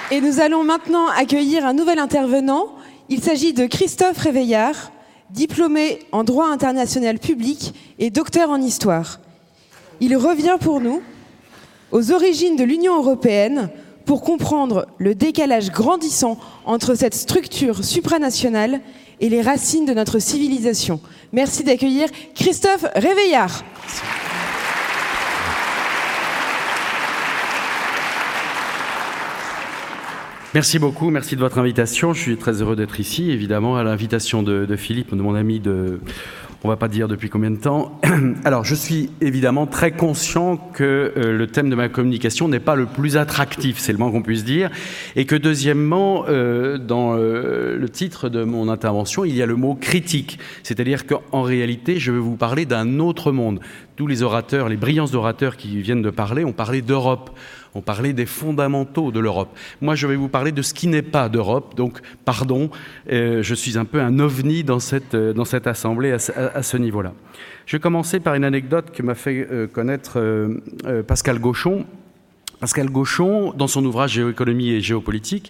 Et nous allons maintenant accueillir un nouvel intervenant. Il s'agit de Christophe Réveillard, diplômé en droit international public et docteur en histoire. Il revient pour nous aux origines de l'Union européenne pour comprendre le décalage grandissant entre cette structure supranationale et les racines de notre civilisation. Merci d'accueillir Christophe Réveillard. Merci beaucoup, merci de votre invitation. Je suis très heureux d'être ici, évidemment, à l'invitation de Philippe, de mon ami on ne va pas dire depuis combien de temps. Alors, je suis évidemment très conscient que le thème de ma communication n'est pas le plus attractif, c'est le moins qu'on puisse dire, et que deuxièmement, dans le titre de mon intervention, il y a le mot critique, c'est-à-dire qu'en réalité, je vais vous parler d'un autre monde. Tous les orateurs, les brillants orateurs qui viennent de parler, ont parlé d'Europe. On parlait des fondamentaux de l'Europe. Moi, je vais vous parler de ce qui n'est pas d'Europe. Donc, pardon, je suis un peu un ovni dans cette assemblée à ce niveau-là. Je vais commencer par une anecdote que m'a fait connaître Pascal Gauchon. Pascal Gauchon, dans son ouvrage Géoéconomie et géopolitique,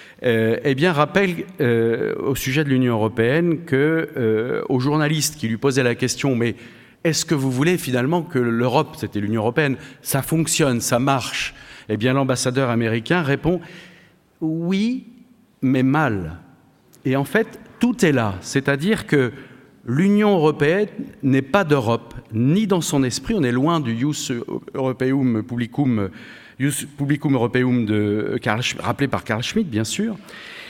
rappelle au sujet de l'Union européenne aux journalistes qui lui posaient la question, mais est-ce que vous voulez finalement que l'Europe, c'était l'Union européenne, ça fonctionne, ça marche? Eh bien, l'ambassadeur américain répond « oui, mais mal ». Et en fait, tout est là. C'est-à-dire que l'Union européenne n'est pas d'Europe, ni dans son esprit, on est loin du Ius Publicum Europaeum rappelé par Carl Schmitt, bien sûr,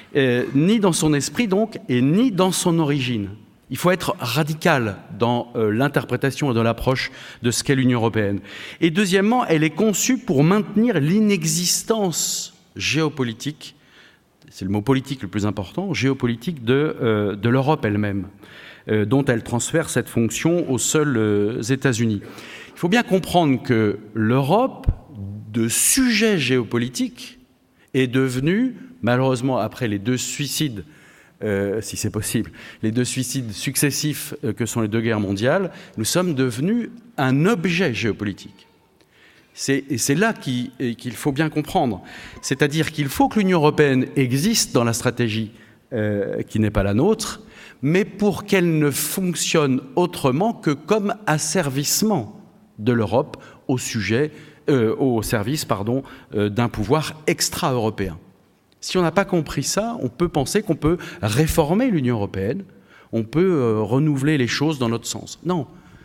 ni dans son esprit donc, et ni dans son origine. Il faut être radical dans l'interprétation et dans l'approche de ce qu'est l'Union européenne. Et deuxièmement, elle est conçue pour maintenir l'inexistence géopolitique, c'est le mot politique le plus important, géopolitique de l'Europe elle-même, dont elle transfère cette fonction aux seuls États-Unis. Il faut bien comprendre que l'Europe, de sujet géopolitique, est devenue, malheureusement après les 2 suicides, si c'est possible, les 2 suicides successifs que sont les 2 guerres mondiales, nous sommes devenus un objet géopolitique. Et c'est là qu'il faut bien comprendre. C'est-à-dire qu'il faut que l'Union européenne existe dans la stratégie qui n'est pas la nôtre, mais pour qu'elle ne fonctionne autrement que comme asservissement de l'Europe au service d'un pouvoir extra-européen. Si on n'a pas compris ça, on peut penser qu'on peut réformer l'Union européenne, on peut renouveler les choses dans notre sens. Non,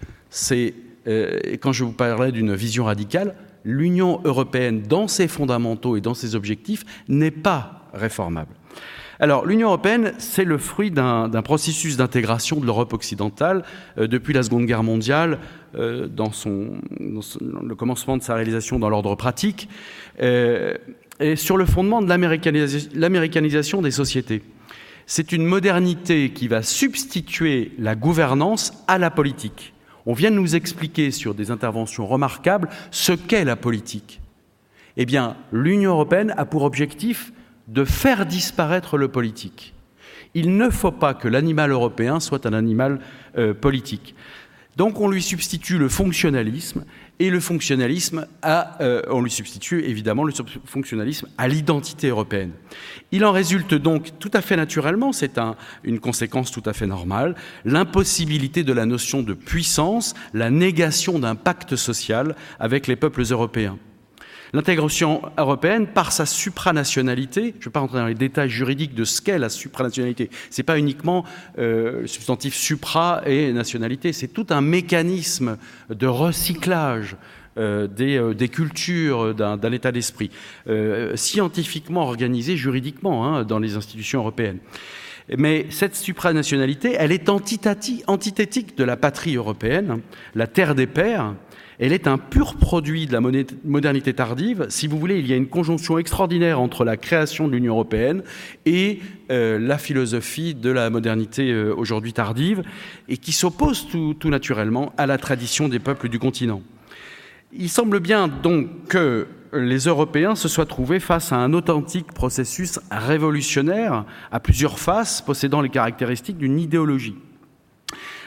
quand je vous parlais d'une vision radicale, l'Union européenne, dans ses fondamentaux et dans ses objectifs, n'est pas réformable. Alors, l'Union européenne, c'est le fruit d'un processus d'intégration de l'Europe occidentale depuis la Seconde Guerre mondiale, dans le commencement de sa réalisation dans l'ordre pratique, et sur le fondement de l'américanisation des sociétés. C'est une modernité qui va substituer la gouvernance à la politique. On vient de nous expliquer sur des interventions remarquables ce qu'est la politique. Eh bien, l'Union européenne a pour objectif de faire disparaître le politique. Il ne faut pas que l'animal européen soit un animal politique. Donc on lui substitue le fonctionnalisme, et le fonctionnalisme on lui substitue évidemment le fonctionnalisme à l'identité européenne. Il en résulte donc tout à fait naturellement, c'est une conséquence tout à fait normale, l'impossibilité de la notion de puissance, la négation d'un pacte social avec les peuples européens. L'intégration européenne, par sa supranationalité, je ne vais pas rentrer dans les détails juridiques de ce qu'est la supranationalité, ce n'est pas uniquement le substantif supra et nationalité, c'est tout un mécanisme de recyclage des cultures, d'un état d'esprit, scientifiquement organisé, juridiquement, dans les institutions européennes. Mais cette supranationalité, elle est antithétique de la patrie européenne, la terre des pères. Elle est un pur produit de la modernité tardive. Si vous voulez, il y a une conjonction extraordinaire entre la création de l'Union européenne et la philosophie de la modernité aujourd'hui tardive, et qui s'oppose tout naturellement à la tradition des peuples du continent. Il semble bien donc que les Européens se soient trouvés face à un authentique processus révolutionnaire à plusieurs faces, possédant les caractéristiques d'une idéologie.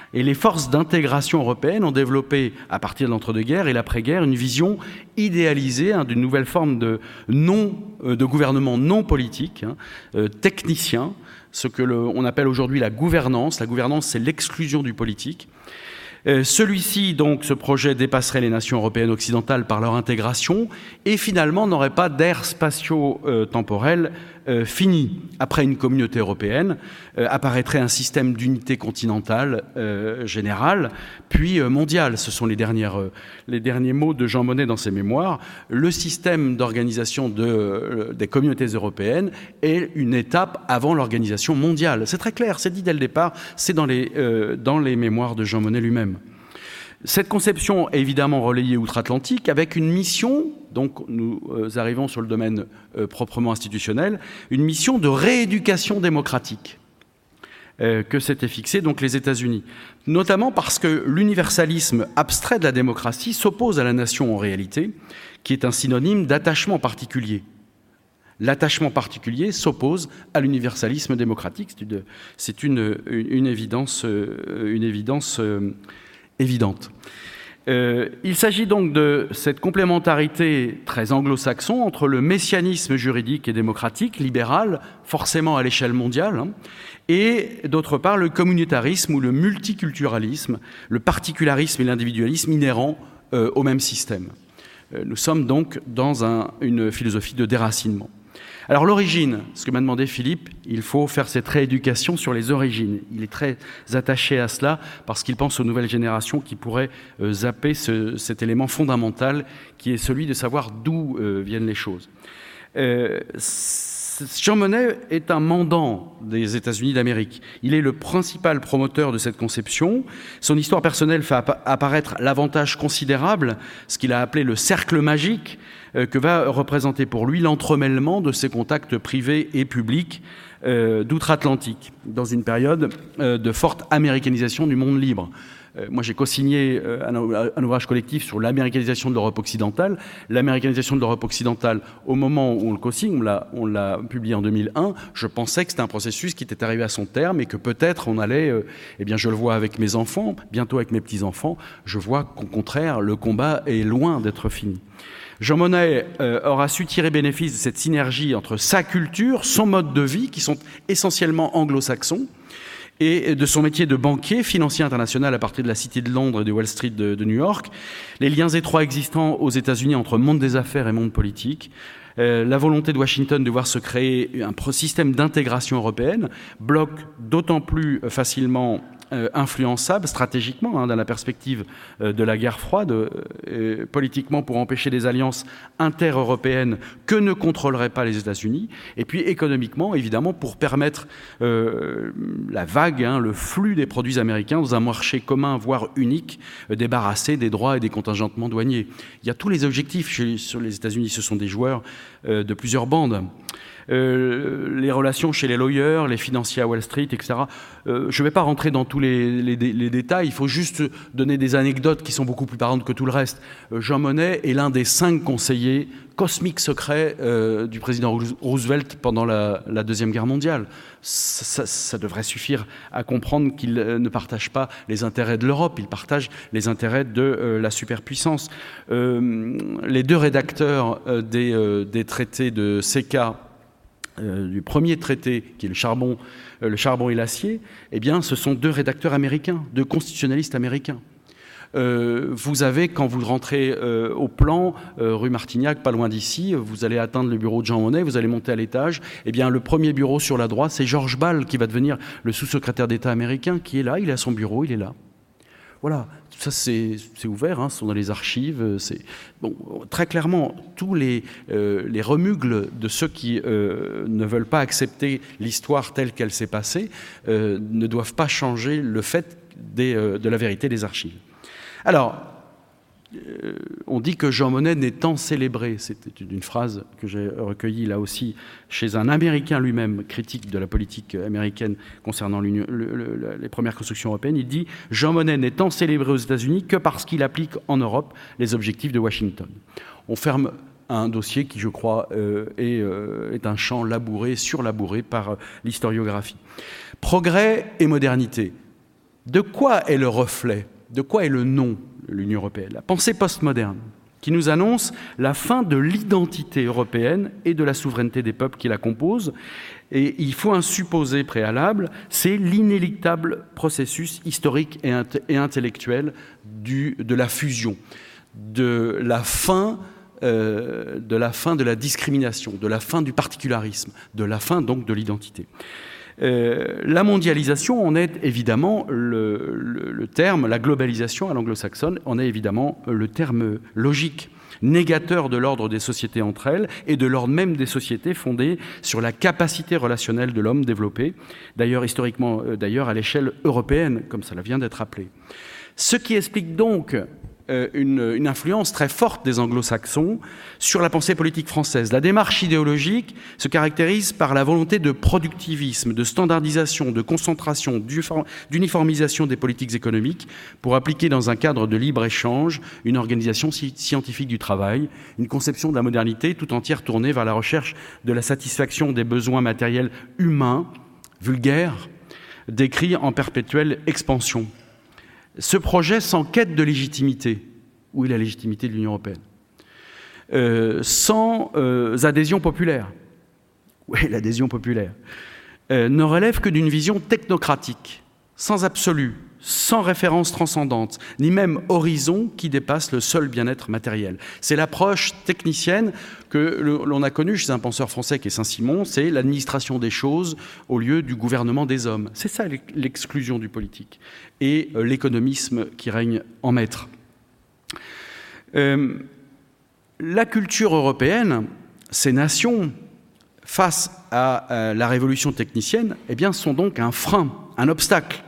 Et les forces d'intégration européenne ont développé, à partir de l'entre-deux-guerres et l'après-guerre, une vision idéalisée d'une nouvelle forme de gouvernement non politique, technicien, ce que on appelle aujourd'hui la gouvernance. La gouvernance, c'est l'exclusion du politique. Celui-ci, donc, ce projet dépasserait les nations européennes occidentales par leur intégration et finalement n'aurait pas d'aire spatio-temporelle fini. Après une communauté européenne, apparaîtrait un système d'unité continentale générale, puis mondiale. Ce sont les derniers mots de Jean Monnet dans ses mémoires. Le système d'organisation des communautés européennes est une étape avant l'organisation mondiale. C'est très clair, c'est dit dès le départ, c'est dans les mémoires de Jean Monnet lui-même. Cette conception est évidemment relayée outre-Atlantique avec une mission, donc nous arrivons sur le domaine proprement institutionnel, une mission de rééducation démocratique que s'étaient fixée donc les États-Unis. Notamment parce que l'universalisme abstrait de la démocratie s'oppose à la nation en réalité, qui est un synonyme d'attachement particulier. L'attachement particulier s'oppose à l'universalisme démocratique. C'est une évidence évidente. Il s'agit donc de cette complémentarité très anglo-saxon entre le messianisme juridique et démocratique, libéral, forcément à l'échelle mondiale, et d'autre part le communautarisme ou le multiculturalisme, le particularisme et l'individualisme inhérents au même système. Nous sommes donc dans une philosophie de déracinement. Alors l'origine, ce que m'a demandé Philippe, il faut faire cette rééducation sur les origines. Il est très attaché à cela parce qu'il pense aux nouvelles générations qui pourraient zapper cet élément fondamental qui est celui de savoir d'où viennent les choses. Jean Monnet est un mandant des États-Unis d'Amérique. Il est le principal promoteur de cette conception. Son histoire personnelle fait apparaître l'avantage considérable, ce qu'il a appelé le cercle magique, que va représenter pour lui l'entremêlement de ses contacts privés et publics d'outre-Atlantique, dans une période de forte américanisation du monde libre. Moi, j'ai co-signé un ouvrage collectif sur l'américanisation de l'Europe occidentale. L'américanisation de l'Europe occidentale, au moment où on le co-signe, on l'a publié en 2001, je pensais que c'était un processus qui était arrivé à son terme et que peut-être on allait, je le vois avec mes enfants, bientôt avec mes petits-enfants, je vois qu'au contraire, le combat est loin d'être fini. Jean Monnet aura su tirer bénéfice de cette synergie entre sa culture, son mode de vie, qui sont essentiellement anglo-saxons, et de son métier de banquier, financier international à partir de la City de Londres et de Wall Street de New York, les liens étroits existants aux États-Unis entre monde des affaires et monde politique, la volonté de Washington de voir se créer un système d'intégration européenne, bloc d'autant plus facilement influençable stratégiquement dans la perspective de la guerre froide, politiquement pour empêcher des alliances inter-européennes que ne contrôleraient pas les États-Unis, et puis économiquement, évidemment, pour permettre la vague, le flux des produits américains dans un marché commun, voire unique, débarrassé des droits et des contingentements douaniers. Il y a tous les objectifs sur les États-Unis, ce sont des joueurs de plusieurs bandes. Les relations chez les lawyers, les financiers à Wall Street, etc. Je ne vais pas rentrer dans tous les détails, il faut juste donner des anecdotes qui sont beaucoup plus parlantes que tout le reste. Jean Monnet est l'un des 5 conseillers cosmiques secrets du président Roosevelt pendant la Deuxième Guerre mondiale. Ça devrait suffire à comprendre qu'il ne partage pas les intérêts de l'Europe, il partage les intérêts de la superpuissance. Les 2 rédacteurs des traités de CECA, du premier traité, qui est le charbon et l'acier, eh bien, ce sont 2 rédacteurs américains, 2 constitutionnalistes américains. Vous avez, quand vous rentrez au plan, rue Martignac, pas loin d'ici, vous allez atteindre le bureau de Jean Monnet, vous allez monter à l'étage, eh bien, le premier bureau sur la droite, c'est George Ball, qui va devenir le sous-secrétaire d'État américain, qui est là, il est à son bureau, il est là. Voilà, ça c'est ouvert, ce sont dans les archives. Très clairement, tous les remugles de ceux qui ne veulent pas accepter l'histoire telle qu'elle s'est passée ne doivent pas changer le fait de la vérité des archives. Alors, on dit que Jean Monnet n'est tant célébré. C'était une phrase que j'ai recueillie là aussi chez un Américain lui-même, critique de la politique américaine concernant les premières constructions européennes. Il dit « Jean Monnet n'est tant célébré aux États-Unis que parce qu'il applique en Europe les objectifs de Washington ». On ferme un dossier qui, je crois, est un champ labouré, surlabouré par l'historiographie. Progrès et modernité. De quoi est le reflet? De quoi est le nom de l'Union européenne? La pensée postmoderne, qui nous annonce la fin de l'identité européenne et de la souveraineté des peuples qui la composent. Et il faut un supposé préalable, c'est l'inéluctable processus historique et intellectuel de la fusion, de la fin de la discrimination, de la fin du particularisme, de la fin donc de l'identité. La mondialisation en est évidemment le terme, la globalisation à l'anglo-saxonne en est évidemment le terme logique, négateur de l'ordre des sociétés entre elles et de l'ordre même des sociétés fondées sur la capacité relationnelle de l'homme développée, d'ailleurs historiquement à l'échelle européenne, comme cela vient d'être rappelé. Ce qui explique donc une influence très forte des anglo-saxons sur la pensée politique française. La démarche idéologique se caractérise par la volonté de productivisme, de standardisation, de concentration, d'uniformisation des politiques économiques pour appliquer dans un cadre de libre-échange une organisation scientifique du travail, une conception de la modernité tout entière tournée vers la recherche de la satisfaction des besoins matériels humains, vulgaires, décrits en perpétuelle expansion. Ce projet sans quête de légitimité, où est la légitimité de l'Union européenne, sans adhésion populaire, où est l'adhésion populaire, ne relève que d'une vision technocratique, sans absolu, sans référence transcendante, ni même horizon qui dépasse le seul bien-être matériel. C'est l'approche technicienne que l'on a connue chez un penseur français qui est Saint-Simon, c'est l'administration des choses au lieu du gouvernement des hommes. C'est ça l'exclusion du politique et l'économisme qui règne en maître. La culture européenne, ces nations, face à la révolution technicienne, eh bien, sont donc un frein, un obstacle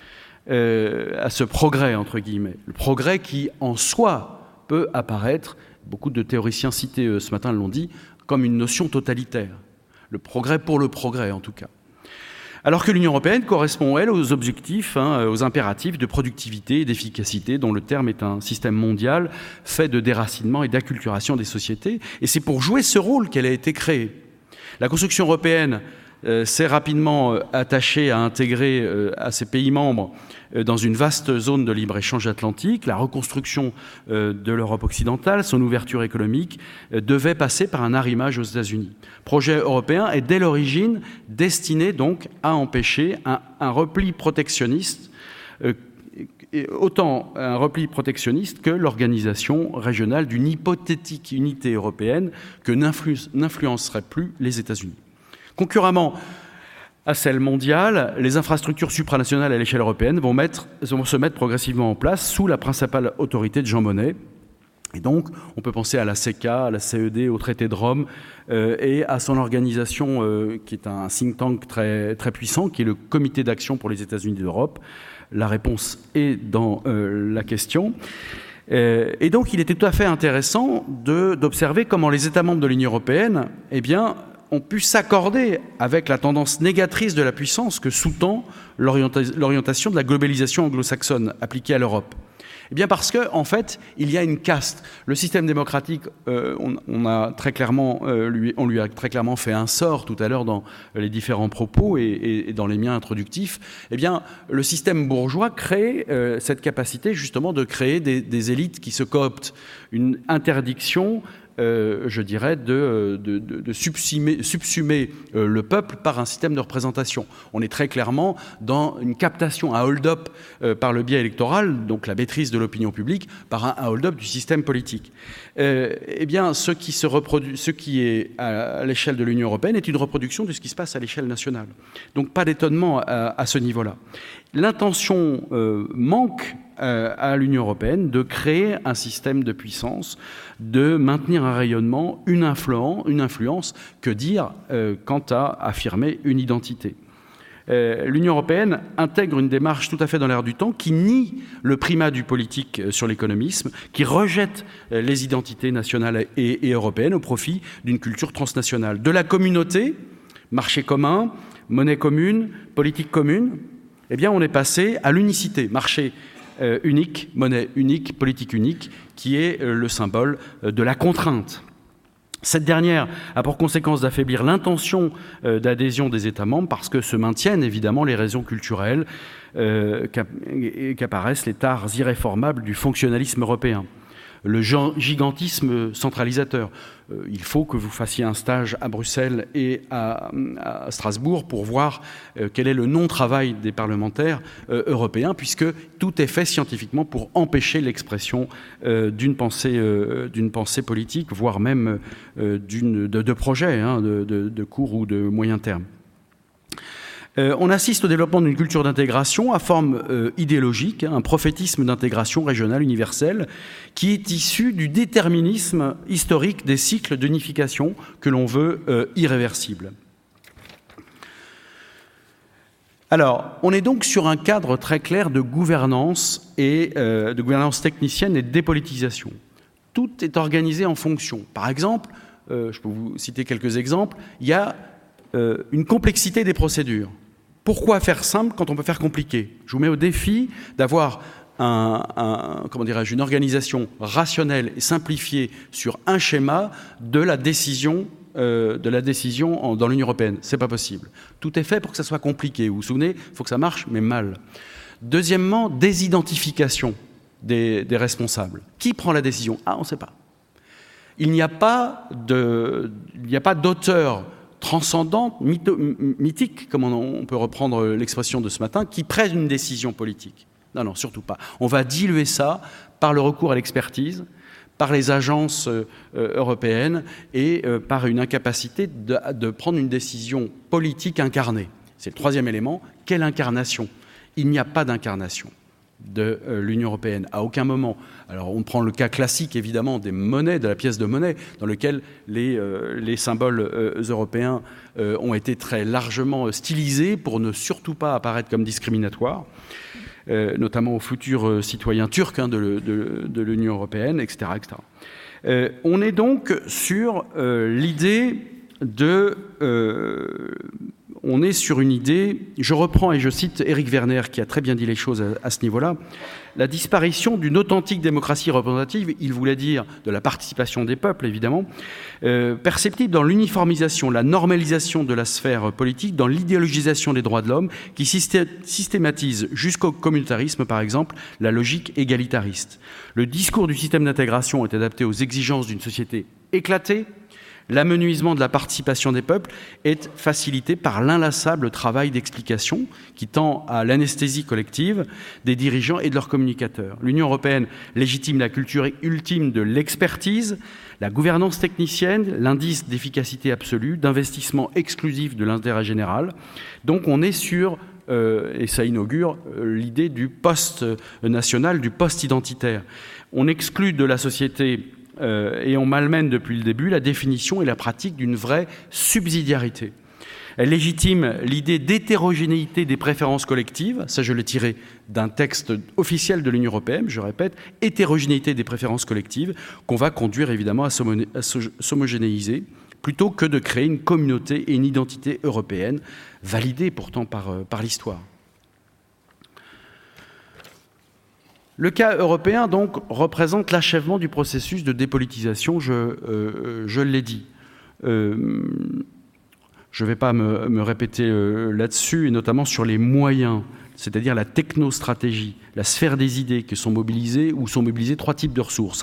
à ce progrès, entre guillemets. Le progrès qui, en soi, peut apparaître, beaucoup de théoriciens cités ce matin l'ont dit, comme une notion totalitaire. Le progrès pour le progrès, en tout cas. Alors que l'Union européenne correspond, elle, aux objectifs, aux impératifs de productivité et d'efficacité, dont le terme est un système mondial fait de déracinement et d'acculturation des sociétés. Et c'est pour jouer ce rôle qu'elle a été créée. La construction européenne s'est rapidement attachée à intégrer à ses pays membres dans une vaste zone de libre-échange atlantique. La reconstruction de l'Europe occidentale, son ouverture économique, devait passer par un arrimage aux États-Unis. Le projet européen est dès l'origine destiné donc à empêcher un repli protectionniste, autant un repli protectionniste que l'organisation régionale d'une hypothétique unité européenne que n'influencerait plus les États-Unis. Concurremment à celle mondiale, les infrastructures supranationales à l'échelle européenne vont se mettre progressivement en place sous la principale autorité de Jean Monnet. Et donc, on peut penser à la CECA, à la CED, au traité de Rome et à son organisation qui est un think tank très, très puissant, qui est le Comité d'action pour les États-Unis d'Europe. La réponse est dans la question. Et donc, il était tout à fait intéressant d'observer comment les États membres de l'Union européenne, eh bien, ont pu s'accorder avec la tendance négatrice de la puissance que sous-tend l'orientation de la globalisation anglo-saxonne appliquée à l'Europe. Eh bien parce qu'en fait, il y a une caste. Le système démocratique, on lui a très clairement fait un sort tout à l'heure dans les différents propos et dans les miens introductifs. Eh bien, le système bourgeois crée cette capacité justement de créer des élites qui se cooptent. Une interdiction je dirais, de subsumer le peuple par un système de représentation. On est très clairement dans une captation, un hold-up par le biais électoral, donc la maîtrise de l'opinion publique, par un hold-up du système politique. Eh bien, ce qui est à l'échelle de l'Union européenne est une reproduction de ce qui se passe à l'échelle nationale. Donc, pas d'étonnement à ce niveau-là. L'intention manque à l'Union européenne de créer un système de puissance, de maintenir un rayonnement, une influence, que dire quant à affirmer une identité. L'Union européenne intègre une démarche tout à fait dans l'air du temps qui nie le primat du politique sur l'économisme, qui rejette les identités nationales et européennes au profit d'une culture transnationale. De la communauté, marché commun, monnaie commune, politique commune, eh bien on est passé à l'unicité, marché unique, monnaie unique, politique unique, qui est le symbole de la contrainte. Cette dernière a pour conséquence d'affaiblir l'intention d'adhésion des États membres parce que se maintiennent évidemment les raisons culturelles qu'apparaissent les tares irréformables du fonctionnalisme européen. Le gigantisme centralisateur. Il faut que vous fassiez un stage à Bruxelles et à Strasbourg pour voir quel est le non-travail des parlementaires européens, puisque tout est fait scientifiquement pour empêcher l'expression d'une pensée politique, voire même de projets de court ou de moyen terme. On assiste au développement d'une culture d'intégration à forme idéologique, un prophétisme d'intégration régionale universelle qui est issu du déterminisme historique des cycles d'unification que l'on veut irréversibles. Alors, on est donc sur un cadre très clair de gouvernance de gouvernance technicienne et de dépolitisation. Tout est organisé en fonction. Par exemple, je peux vous citer quelques exemples, il y a une complexité des procédures. Pourquoi faire simple quand on peut faire compliqué? Je vous mets au défi d'avoir une organisation rationnelle et simplifiée sur un schéma de la décision dans l'Union européenne. C'est pas possible. Tout est fait pour que ça soit compliqué. Vous vous souvenez, il faut que ça marche, mais mal. Deuxièmement, désidentification des responsables. Qui prend la décision? On ne sait pas. Il n'y a pas d'auteur transcendante, mythique, comme on peut reprendre l'expression de ce matin, qui prenne une décision politique. Non, surtout pas. On va diluer ça par le recours à l'expertise, par les agences européennes et par une incapacité de prendre une décision politique incarnée. C'est le troisième élément. Quelle incarnation? Il n'y a pas d'incarnation de l'Union européenne, à aucun moment. Alors on prend le cas classique évidemment des monnaies, de la pièce de monnaie, dans lequel les symboles européens ont été très largement stylisés pour ne surtout pas apparaître comme discriminatoires, notamment aux futurs citoyens turcs de l'Union européenne, etc. etc. On est donc sur l'idée de... on est sur une idée, je reprends et je cite Éric Werner qui a très bien dit les choses à ce niveau-là, la disparition d'une authentique démocratie représentative, il voulait dire de la participation des peuples évidemment, perceptible dans l'uniformisation, la normalisation de la sphère politique, dans l'idéologisation des droits de l'homme qui systématise jusqu'au communautarisme par exemple la logique égalitariste. Le discours du système d'intégration est adapté aux exigences d'une société éclatée. L'amenuisement de la participation des peuples est facilité par l'inlassable travail d'explication qui tend à l'anesthésie collective des dirigeants et de leurs communicateurs. L'Union européenne légitime la culture ultime de l'expertise, la gouvernance technicienne, l'indice d'efficacité absolue, d'investissement exclusif de l'intérêt général. Donc on est sur, et ça inaugure l'idée du post-national, du post-identitaire. On exclut de la société et on malmène depuis le début la définition et la pratique d'une vraie subsidiarité. Elle légitime l'idée d'hétérogénéité des préférences collectives, ça je l'ai tiré d'un texte officiel de l'Union européenne, je répète, hétérogénéité des préférences collectives, qu'on va conduire évidemment à s'homogénéiser, plutôt que de créer une communauté et une identité européenne, validée pourtant par l'histoire. Le cas européen, donc, représente l'achèvement du processus de dépolitisation, je l'ai dit. Je ne vais pas me répéter là-dessus, et notamment sur les moyens, c'est-à-dire la technostratégie, la sphère des idées qui sont mobilisées, où sont mobilisés trois types de ressources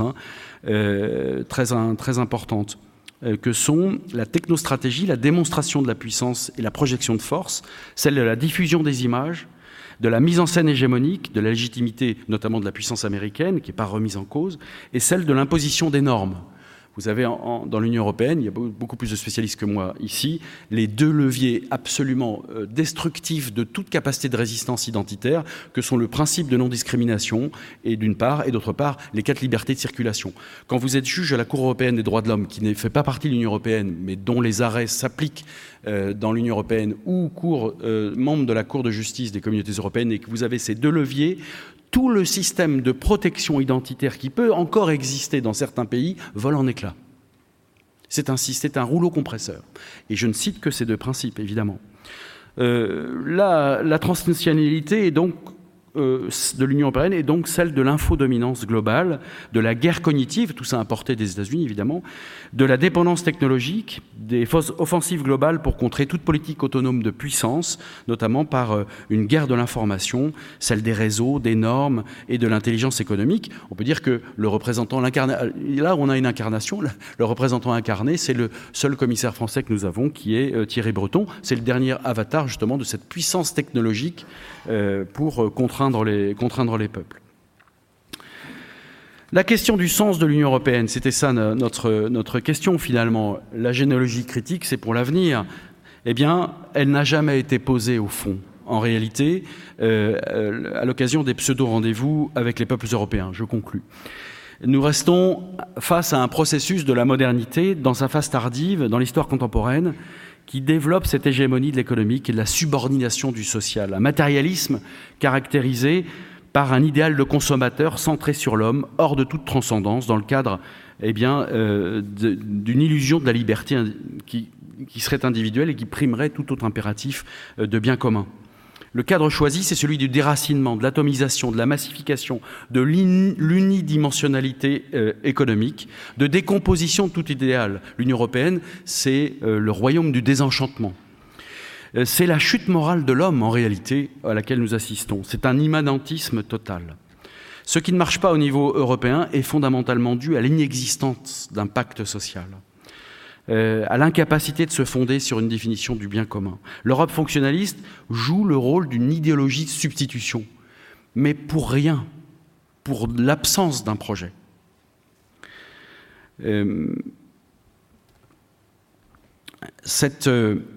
très importantes, que sont la technostratégie, la démonstration de la puissance et la projection de force, celle de la diffusion des images, de la mise en scène hégémonique, de la légitimité notamment de la puissance américaine, qui n'est pas remise en cause, et celle de l'imposition des normes. Vous avez dans l'Union européenne, il y a beaucoup plus de spécialistes que moi ici, les deux leviers absolument destructifs de toute capacité de résistance identitaire, que sont le principe de non-discrimination, et d'une part, et d'autre part, les 4 libertés de circulation. Quand vous êtes juge à la Cour européenne des droits de l'homme, qui ne fait pas partie de l'Union européenne, mais dont les arrêts s'appliquent dans l'Union européenne, ou membre de la Cour de justice des communautés européennes, et que vous avez ces deux leviers, tout le système de protection identitaire qui peut encore exister dans certains pays vole en éclats. C'est un rouleau compresseur. Et je ne cite que ces deux principes, évidemment. La transnationalité est donc de l'Union européenne est donc celle de l'infodominance globale, de la guerre cognitive, tout ça importé des États-Unis évidemment, de la dépendance technologique, des offensives globales pour contrer toute politique autonome de puissance, notamment par une guerre de l'information, celle des réseaux, des normes et de l'intelligence économique. On peut dire que le représentant, là on a une incarnation, le représentant incarné, c'est le seul commissaire français que nous avons, qui est Thierry Breton. C'est le dernier avatar justement de cette puissance technologique pour contraindre les peuples. La question du sens de l'Union européenne, c'était ça notre question finalement. La généalogie critique, c'est pour l'avenir. Eh bien, elle n'a jamais été posée au fond, en réalité, à l'occasion des pseudo-rendez-vous avec les peuples européens. Je conclus. Nous restons face à un processus de la modernité dans sa phase tardive, dans l'histoire contemporaine, qui développe cette hégémonie de l'économique et de la subordination du social, un matérialisme caractérisé par un idéal de consommateur centré sur l'homme, hors de toute transcendance, dans le cadre d'une illusion de la liberté qui serait individuelle et qui primerait tout autre impératif de bien commun. Le cadre choisi, c'est celui du déracinement, de l'atomisation, de la massification, de l'unidimensionnalité économique, de décomposition de tout idéal. L'Union européenne, c'est le royaume du désenchantement. C'est la chute morale de l'homme, en réalité, à laquelle nous assistons. C'est un immanentisme total. Ce qui ne marche pas au niveau européen est fondamentalement dû à l'inexistence d'un pacte social. À l'incapacité de se fonder sur une définition du bien commun. L'Europe fonctionnaliste joue le rôle d'une idéologie de substitution, mais pour rien, pour l'absence d'un projet. Cette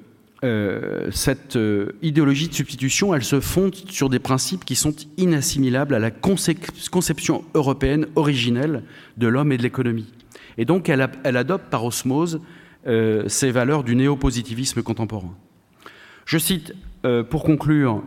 idéologie de substitution, elle se fonde sur des principes qui sont inassimilables à la conception européenne originelle de l'homme et de l'économie. Et donc elle adopte par osmose ces valeurs du néo-positivisme contemporain. Je cite, pour conclure,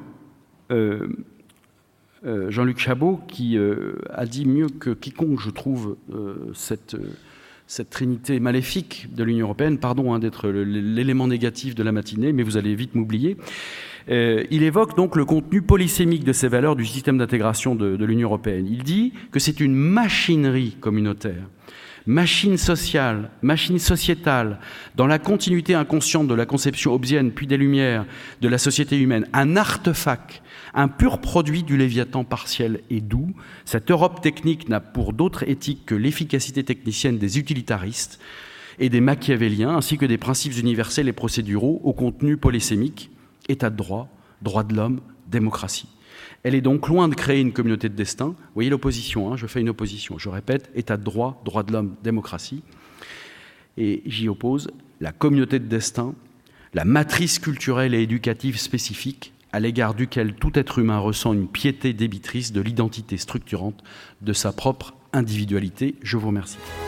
Jean-Luc Chabot, qui a dit mieux que quiconque, je trouve, cette trinité maléfique de l'Union européenne, pardon d'être l'élément négatif de la matinée, mais vous allez vite m'oublier. Il évoque donc le contenu polysémique de ces valeurs du système d'intégration de l'Union européenne. Il dit que c'est une machinerie communautaire, machine sociale, machine sociétale, dans la continuité inconsciente de la conception hobbesienne puis des Lumières de la société humaine, un artefact, un pur produit du Léviathan partiel et doux. Cette Europe technique n'a pour d'autre éthique que l'efficacité technicienne des utilitaristes et des machiavéliens, ainsi que des principes universels et procéduraux au contenu polysémique, état de droit, droit de l'homme, démocratie. Elle est donc loin de créer une communauté de destin. Vous voyez l'opposition, je fais une opposition. Je répète, état de droit, droit de l'homme, démocratie. Et j'y oppose la communauté de destin, la matrice culturelle et éducative spécifique à l'égard duquel tout être humain ressent une piété débitrice de l'identité structurante de sa propre individualité. Je vous remercie.